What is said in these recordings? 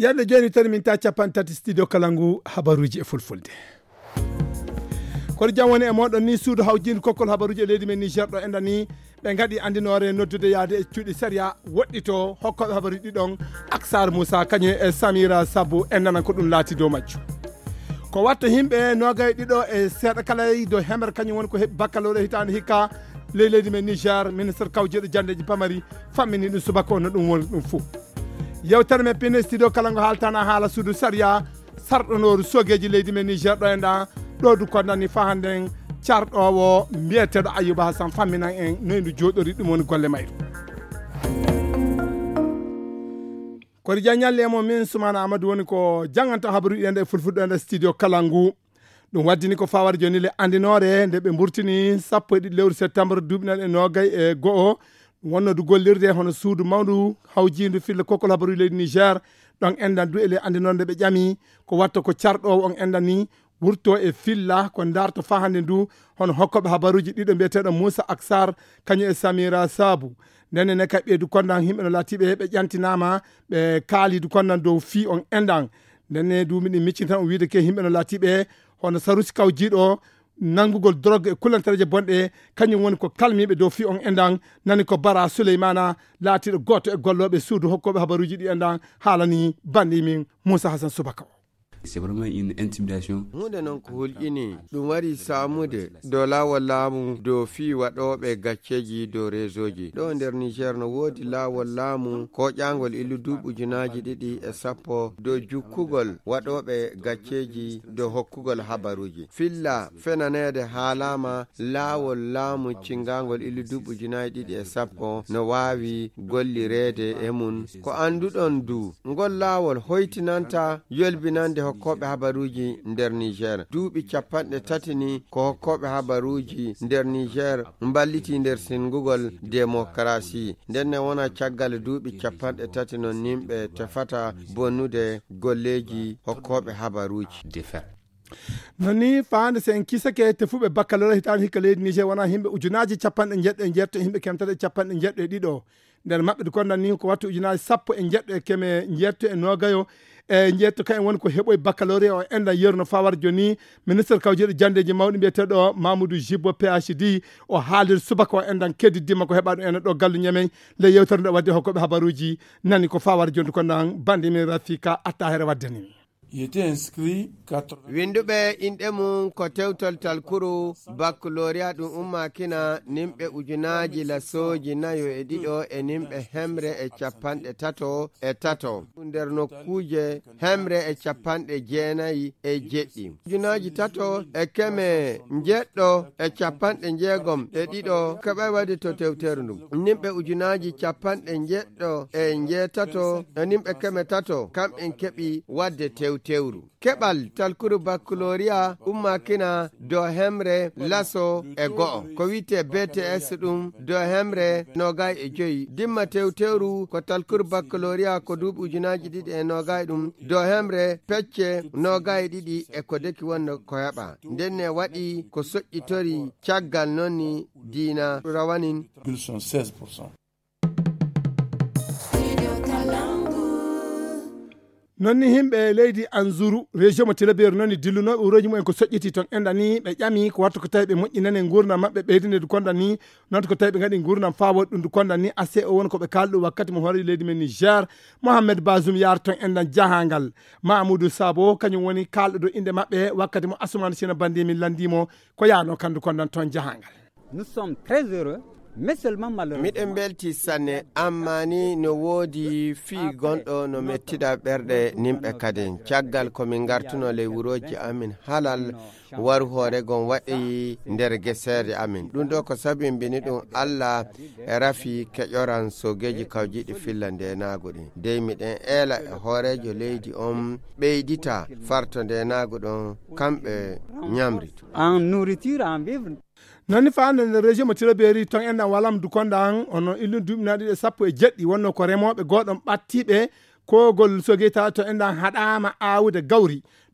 yadde joni tan min ta capantati studio kalangu habaruji e fulfulde kono jam woni e moɗon ni suudu hawjinde kokkol habaruji e leydi men Niger ɗo endani ɓe gaɗi andinore noddude yaade e cuuɗi séria woɗɗito hokkoɓe habaruji ɗiɗon Aksar Moussa kañum e Samira Sabou endanan ko ɗum laati dow majju ko watta himɓe nogay ɗiɗo e seeɗa kala do hemere kañum woni ko heɓi baccalauréat hitande hikka leydi men Niger ministre kawjeɗo jandeji pamari fammini ɗum subaka no ɗum woni ɗum fou yewtere men pine studio kalango haaltana haala suudu saria sarɗonoru sogueji leydi men Niger ɗo enɗa ɗo du kondani fa handen carɗowo mbiyeteɗo Ayuba Hassan famminan en noyndu joɗori ɗum woni golle mayru kono jañalle e mo min Soumana Amadou woni ko janganta habaru ɗende e fulfulde ende studio kalangu ɗum waddini ko fawar joni le andinore nde ɓe burtini 1 lewru septembre duuɓinal e nogay e go'o wonno du gollirde hono suudu mawdu hawjindu fille kokkol habaru leydi Niger ɗon endan du ele andinorde ɓe ƴami ko watta ko carɗowo on endan ni wurto e filla ko darto fa hande ndu hono hokkoɓe habaruji ɗiɗo mbiyeteɗo Moussa Aksar kañum e Samira Sabou ndenne kay ɓeydu kondan himɓe no latiɓe ɓe ƴantinama ɓe kaalidu kondan dow fi on endan ndenne du miɗi miccin tan o wiide ke himɓe no latiɓe hono sarusi kawjiɗo nangugol drogue e kullantereje bonɗe kañum woni ko kalmiɓe dow fi on endan nani ko Bara Souleymana laatiɗo goto e golloɓe suudu hokkoɓe habaruji ɗi endan haalani bandi min Moussa Hassan Soubaka. C'est vraiment une intimidation. Hunde non ko hulƴini ɗum wari samude dow laawol laamu dow fi waɗoɓe gacceji dow réseau ji ɗo nder Niger no woodi laawol laamu ko ƴangol illu duuɓujunaji 210 dow jukkugol waɗoɓe gacceji dow hokkugol habaruji filla fenanede haalama laawol laamu cingangol illu duuɓujunaji 210 no wawi gollirede e mum ko anduɗon du ngol laawol hoytinanta yolbinande hokkoɓe habaruji nder Niger duuɓi 30 ni ko hokkoɓe habaruji nder Niger mballiti nder singugol démocratie ndenne wona caggal duuɓi 30 non nimɓe tefata bonnude golleji hokkoɓe habaruji noni faande sen kisake tefuɓe baccalauréat hitande hikka leydi Niger wona himɓe ujunaji 100 jetto himɓe kemtata 100 e ɗiɗo nder maɓɓe kondan ni ko wattu ujunaji 10 e keme jetto e nogayo e jetto kay woni ko heɓoy baccalauréat o enda yerno fawar joni ministre kawjeɗo jandeji mawɗi mbiyeteɗo Mamadou Djibo PhD o haalir subaka o endan keddidima ko heɓa ɗum ene ɗo gallu ñamen le yewtere nde wadde hokkoɓe habaruji nani ko fawar joni kondan bandi min Rafika atta here waddani winduɓe inɗe mum ko tewtol talkuru baccalauréat ɗum ummakina nimɓe ujunaji lasoji 4 e nimɓe hemre e 33 nder nokkuje hemre e 90 e jeɗɗi ujunaji 3 e keme jeɗɗo e 62 keɓe waɗi to tewteru ndum nimɓe ujunaji jeɗɗo e jeetato e nimɓe keme 3 kamɓen keɓi wadde tewtewru keɓal talkuru baccalauréat ummakina do hemre laso e go'o ko wite BTS ɗum do hemre 25 dimma tewtewru ko talkuru baccalauréat ko duuɓi ujunaji 2 ɗum do hemre pecce 22 e ko deki wonno ko heɓa ndenne waɗi ko soƴƴitori caggal nonni diina rawanin 16%. nonni himɓe leydi Anzourou région mo Tillabéri nonni dillunoɓe wuroji mumen ko soƴƴiti ton endani ɓe ƴami ko watta ko tawi ɓe moƴƴinani gurdam mabɓe ɓeydinde du kondan ni noon ko tawi ɓe gaɗi gurdam fawod ɗum du kondan ni assez o woni koɓe kalɗo wakkati mo hoore leydi men Niger Mohamed Bazoum yar ton endan jahangal Mamadou Sabo kañum woni kalɗo do inde mabɓe wakkati mo Assoumane Sina Bandi min landimo ko yano kandu kondan ton jahangal. Nous sommes très heureux. miɗen belti sanne amma ni no woodi fii gonɗo no mettida ɓerɗe nimɓe kadin caggal komin gartuno ley wuroji amin halal waru hoore gon waɗi nder gesere amin ɗum ɗo ko sabimbini ɗum Allah e rafi keƴoran sogeji kawjiɗi filla nde naago ɗin dey miɗen eela e hoorejo leydi on ɓeydita farto nde naago ɗon kamɓe ñamrito en nourriture en vivre. nonni faande nder région mo Tillabéri ton enɗan walam du kondan ono illu duuɓinaɗi 17 wonno ko remoɓe goɗon ɓattiɓe kogol sogita to enɗan haɗama awude gawri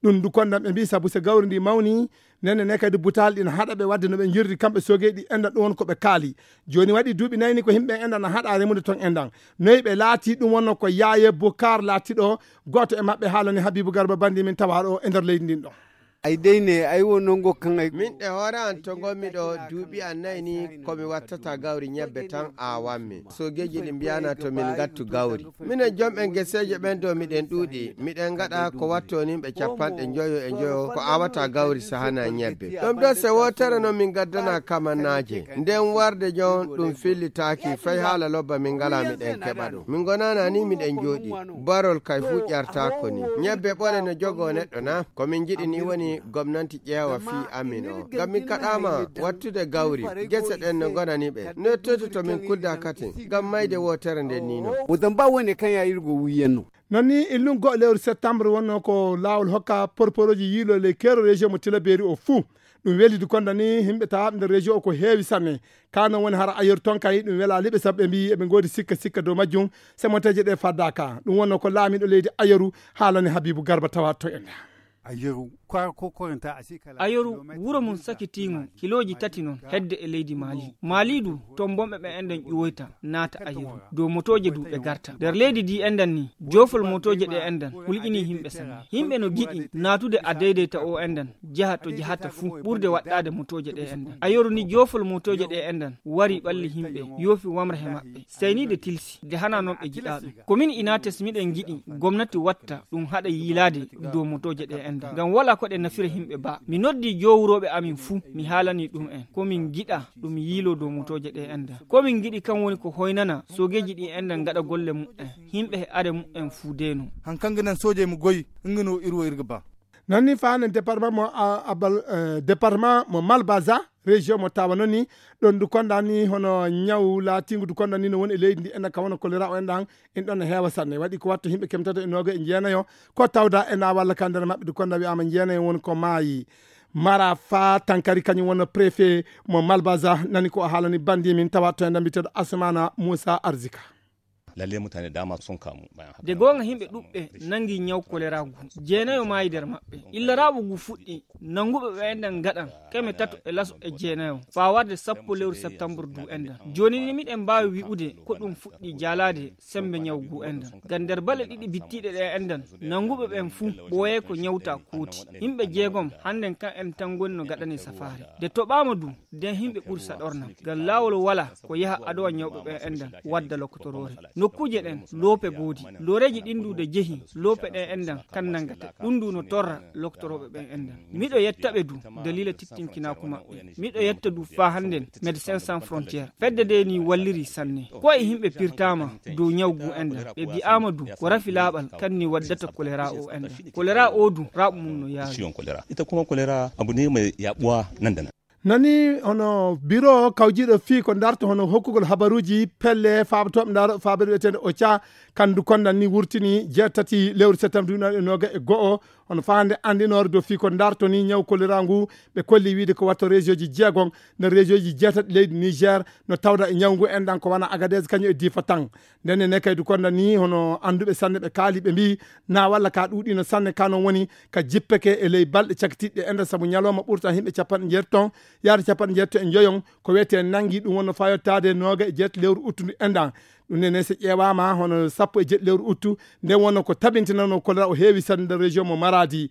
ɗum du kondan ɓe mbi sabu so gawri ndi mawni nene ne kadi butal ɗina haɗa ɓe wadde no ɓe jirdi kamɓe sogeɗi endan ɗum won ko ɓe kaali joni waɗi duuɓi nayni ko himɓe endan na haɗa remude ton endan noyi ɓe laati ɗum wonno ko Yaye Bokar laatiɗo goto e mabɓe haalani Habibou Garba bandi min tawaɗo e nder leydi ndin ɗo ay deyne ay wonongo kan ay min ɗe hoore an to gonmi ɗo duuɓi annayi ni komi wattata gawri ñebbe tan awanmi sogeji ɗi mbiyana to min gattu gawri minen jomɓen geseje ɓen do miɗen ɗuuɗi miɗen gaɗa ko wattonin ɓe 50 ko awata gawri sahana ñebbe ɗum ɗo se wotere noon min gaddana kamannaje nden warde jon ɗum fillitaki fay haala lobba min ngala miɗen keɓa ɗum min gonana ni miɗen jooɗi barol kay fu ƴartako ni ñebbe ɓole no jogo neɗɗo na komin jiɗi ni woni gomnati ƴeewa fi amin o ngam min kaɗama wattude gawri gese ɗen no gonani ɓe no toto min kudda kati ngam mayde wotere nden nino wodan ba woni kan ya yirgo wiyenno nonni illungo lewru septembre wonno ko lawol hokka porporoji yiilole kero région mo Tillabéri o fuu ɗum welidi konda ni himɓe tawaɓe nder région o ko heewi sanne kano woni hara ayeru ton kay ɗum wela liɓe sabu ɓe mbi eɓe godi sikka dow majjum semoteje ɗe faddaka ɗum wonno ko laamiɗo leydi ayeru haalani Habibou Garba tawa to en ayoru wuro mum sakitiimo kiloji 3 noon hedde e leydi Mali du ton bomɓe ɓe enden ƴuwoyta naata ayoru dow motoje du ɓe garta nder leydi di endan ni jofol motoje ɗe endan hulƴini himɓe sanne himɓe no giɗi naatude a deydeyta o endan jaha to jahata fuu ɓurde waɗɗade motoje ɗe endan ayoru ni jofol motoje ɗe endan wari ɓalli himɓe yoofi wamrahe maɓɓe seynide tilsi de hana noon ɓe jiɗa ɗum komin inates miɗen giɗi gomnati watta ɗum haɗa yiilade dow motoje ɗe endan ngam wala ko ɗe nafira himɓe ba mi noddi jowuroɓe amin fuu mi haalani ɗum en komin giɗa ɗum yiilo dow motoje ɗe endan komin giɗi kan woni ko hoynana sogeji ɗi endan gaɗa golle mu'en himɓe e are mu'en fuu deno hankanganan soje mo goyi ngano irwo irga ba nonni fane département mo département mo Malbaza région mo tawa noni ɗon du kondani hono ñaw laatingu du kondani no woni e leydi ndi ena ka wona choléra o endan en ɗon heewa sanne waɗi ko watto himɓe kemtata e noga e jeenayo ko tawda ena walla ka nder maɓɓe du konda wiyama jeenayo woni ko maayi Mara Fa Tankari kañum woni préfet mo Malbaza nani ko haalani bandi min tawa to endan mbiteɗo Asmana Moussa Arzika lalle mutane dama sun kamu bayan haka de gonga himɓe ɗuɓɓe nangi ñaw kolera gu jeenayo maayi nder maɓɓe illaraɓo gu fuɗɗi nanguɓe ɓe endan gaɗan keme tato e laso e jeenayo fa warde 10 lewru septembre du endan joni ni miɗen mbawi wi'ude ko ɗum fuɗɗi jalade sembe ñaw gu endan ngam nder balle ɗiɗi bittiɗe ɗe endan nanguɓe ɓen fuu ɓooye ko ñawta kooti himɓe jeegom hannden kan en tan goni no gaɗani safari de toɓama du nden himɓe ɓuri saɗorna ngam lawol wala ko yaha adowa ñawɓe ɓe endan wadda lokkotorore nokkuje ɗen loope goodi loreji ɗindude jeehi loope ɗen endan kan nangata ɗum du no torra loktoroɓe ɓen endan miɗo yettaɓe du dalila tittinkinaku maɓɓe miɗo yetta du fa hannden médecins sans frontiére fedde de ni walliri sanne ko e himɓe pirtama dow ñawgu endan ɓe mbi'ama du ko rafi laaɓal kan ni waddata choléra o endan choléra o du raɓu mum no yaari ciwon choléra ita kuma choléra abu ne mai yaɓuwa nan da nan nani hono bureau kawjiɗo fii ko darto hono hokkugol habaruji pelle fabatoɓe dar faɓe wiyetede Ocha kandu kondan ni wurtini jeetati lewru septembre e noga e go'o hono fande andinore do fii ko darto ni ñaw kolera ngu ɓe kolli wiide ko watto région ji jeegon no région ji jeetati leydi Niger no tawda e ñawngu endan ko wana Agadez kañum e Difa tan ndenne ne kaydu kondan ni hono anduɓe sanne ɓe kaali ɓe mbi na walla ka ɗuɗino sanne kano woni ka jippeke e ley balɗe cakitiɗɗe enda saabu ñalawma ɓurta himɓe capanɗe jeeton yaade capanɗe jeetto e joyon ko wiyete nangi ɗum wonno fayottade noga e jeetto lewru uttudu endan ɗum nene so ƴeewama hono 17 lewru uttu nden wonno ko tabintinano choléra o heewi sanne nder région mo Maradi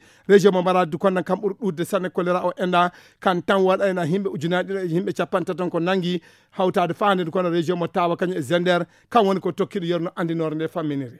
konnan kam ɓuuri ɗudde sanne choléra o enda kan tan waɗayna himɓe ujunaje ɗiɗi himɓe 50 ko nangi hawtade fandede kono région mo Tawa kañum e Zender kan woni ko tokkiɗo yerno andinore nde famminiri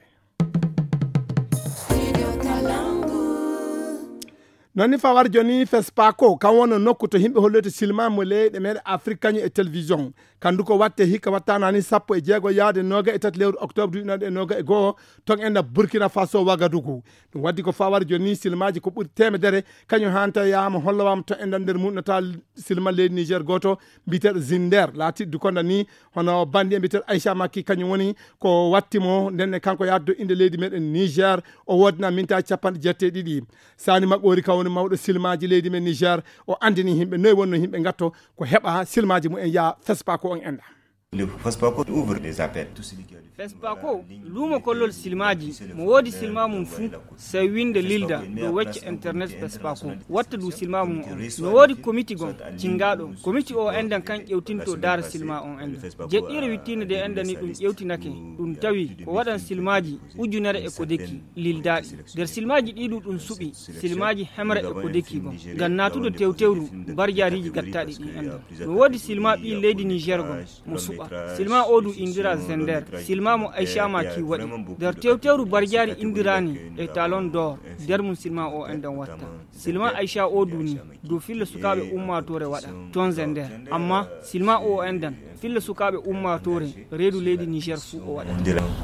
nonni fawar joni FESPACO kan wona nokku to himɓe holloyto silma mo leyɗe meɗe Afrique kañum e télévision kandu ko watte hikka wattanani 16 yaade noga e 3 lewru octobre duɗinaɗe e noga e goho ton enna Burkina Faso Wagadugu ɗum waddi ko fawar joni silmaji ko ɓuuri temedere kañum hanta yama hollowama to endan nder mumnata silma leydi Niger goto mbiteɗo Zinder laatiɗo konda ni hono bandi e mbiteɗo Aïcha Makki kañum woni ko wattimo ndenne kanko yaddo inde leydi meɗen Niger o wodna mintaji 72 sani maɓɓori ka woni mawɗo silmaji leydi men Niger o andini himɓe noyi wonno himɓe gatto ko heɓa silmaji mumen ya FESPACO on enda Le FESPACO ouvre des appels. FESPACO lumo kollol silmaji mo wodi silma mum fu sai winde lilda do wecce internet FESPACO watta du silma mum no wodi committee gon cingado committee o endan kan ƴewtinto dara silma on enda jeɗɗire wittine de endani ɗum ƴewtinake ɗum tawi ko waɗan silmaji ujunere e ko deki lildaɗi nder silmaji ɗiɗu ɗum suɓi silmaji hemre e ko deki gon ngam natude tewtewru barjariji gattaɗi ɗi enda no wodi silma ɓi leydi Niger gon mo suɓa silma o du indira Zender silma mo Aisha Maki waɗi nder tewtewru barjari indirani e talon d'or nder mum silma o endan watta silma Aisha o duni do fille sukaɓe ummatore waɗa ton Zender amma silma o endan fille sukaɓe ummatore reedu leydi Niger fu o waɗa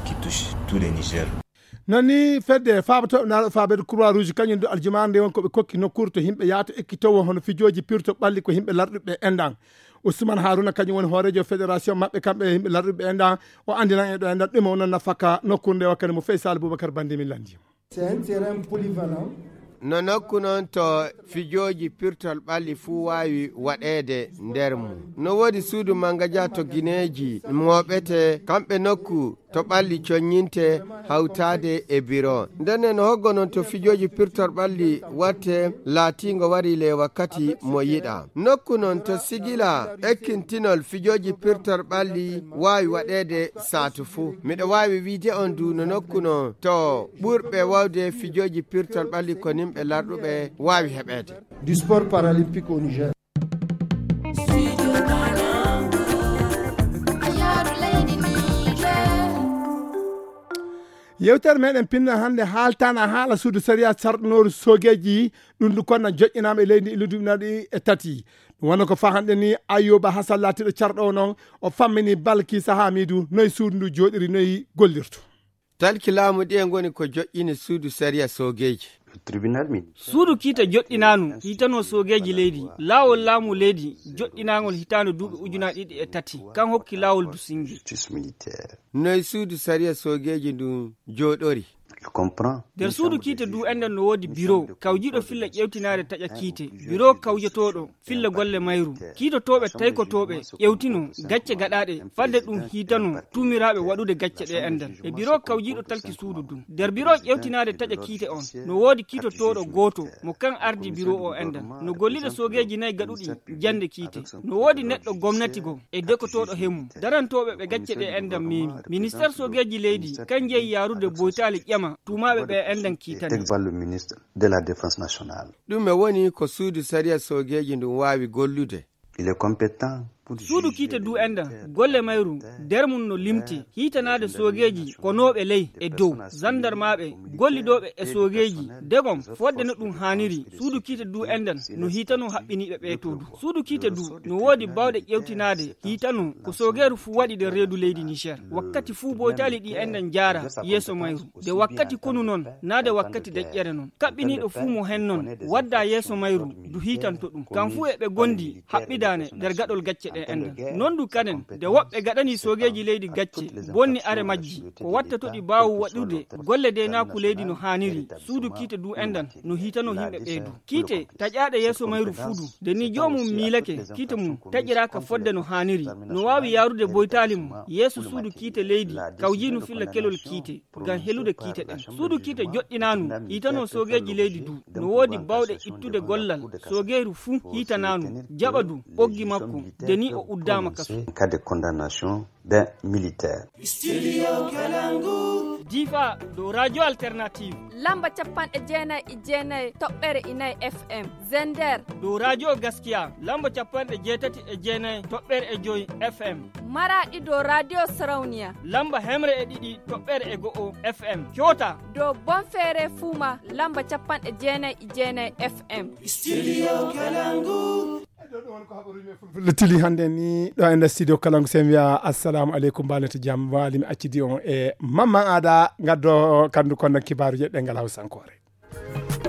nani fedde faabato na faabe croix rouge kañum do aljumande won ko be kokki nokkur to himbe yaata ekkitowo hono fijoji pirto balli ko himbe larduɓe endan Ousmane Haruna kañum woni hoorejo fédération mabɓe kamɓe himɓe larduɓe endan o andinan e ɗo endan ɗum on nafaka nokkunde wakkati mo Faysal Boubacar Bandimi landi c'est un terrain polyvalent no nokku noon to fijoji pirtol ɓalli fuu wawi waɗede nder mum no wodi suudu mangaja to guineji moɓete kamɓe nokku to ɓalli coññinte hawtade e biro ndenne no hoggo noon to fijoji pirtol ɓalli watte laatingo wari le wakkati mo yiɗa nokku noon to sigila ekkintinol fijoji pirtol ɓalli wawi waɗede saatu fuu miɗo wawi wiide on du no nokku no to ɓurɓe wawde fijoji pirtol ɓalli ko nimɓe larɗuɓe wawi heɓede du sport paralympique au Niger. yewtere meɗen pinna hande haaltana haala suudu saria sarɗanoru sogueji ɗum du konna joƴƴinama e leydi illuduminaɗi e tati ɗum wonno ko fahanɗe ni Ayyuba Hassan latiɗo carɗo noon o fammini Balkisa Hamidou noyi suudu ndu joɗiri noyi gollirto talki laamu ɗi e goni ko joƴƴini suudu saria sogueji suudu kiita joɗɗinanu hitano sogeji leydi laawol laamu leydi joɗɗinagol hitano duuɓi ujuna ɗiɗi e tati kan hokki laawol du singi noyi suudu saria sogeji ndu joɗori nder suudu kiite du enden no woodi bureau kawjiɗo filla ƴewtinade taƴa kiite bureau kawjetoɗo filla golle mayru kiitotoɓe taykotoɓe ƴewtino gacce gaɗaɗe fadde ɗum hitano tumiraɓe waɗude gacce ɗe enden e bureau kawjiɗo talki suudu du nder bureau ƴewtinade taƴa kiite on no woodi kiitotoɗo goto mo kan ardi bureau o enden no golliɗo sogeji nayyi gaɗuɗi jande kiite no woodi neɗɗo gomnati go e dekotoɗo hemum darantoɓe ɓe gacce ɗe enden memi ministére sogeji leydi kan jeeyi yarude boytali ƴema tumaɓe ɓe enden kiitani ɗum e woni ko suudu saria sogeji ndum wawi gollude suudu kiite du enda golle mayru nder mum no limti hitanade sogeji ko noɓe ley e dow gendarmaɓe gollidoɓe e sogeji degom fodde no ɗum haniri suudu kiite du endan no hitano haɓɓiniɓe ɓeytodu suudu kiite du no woodi bawɗe ƴewtinade hitano ko sogeru fu waɗi de reedu leydi Niger wakkati fu boytali ɗi endan jaara yeeso mayru de wakkati konu noon nade wakkati deƴƴere noon kaɓɓiniɗo fu mo hen noon wadda yeeso mayru du hitanto ɗum kam fu eɓe gondi haɓɓidane nder gaɗol gacce non du kanen de woɓɓe gaɗani sogeji leydi gacce bonni are majji ko watta toɗi bawu waɗude golle de naku leydi no haniri suudu kiite du endan no hitano himɓe ɓeydu kiite taƴaɗe yeeso mayru fuudu de ni jomum miilake kiite mum taƴiraka fodde no haniri no wawi yarude boytali mum yeeso suudu kiite leydi kawjinu filla kelol kiite ngam helude kiite ɗen suudu kiite joɗɗinanu hitano sogeji leydi du no woodi bawɗe ittude gollal sogeru fu hitananu jaɓa du ɓoggi makko de ni o uddama kaso cas de condamnation d'un militaire. Diva do radio alternative lamba capanɗe jeenayi e jeenayi toɓɓere inayi FM Zender do radio gaskiya lamba capanɗe jeetati e jeenayi toɓɓere e joyi FM Maradi do radio Sarauniya lamba hemre e ɗiɗi toɓɓere e go'o FM Kyota do Bonfere Fuma lamba capanɗe jeenayi e jeenayi FM Studio Kalangu le tili hande ni ɗo ender studio Kalangu sen wiya assalamu aleykum mbalete jaam walimi accidi on e Mamman Ada gaddo kandu kono kibaruji ɗengal Hawsankore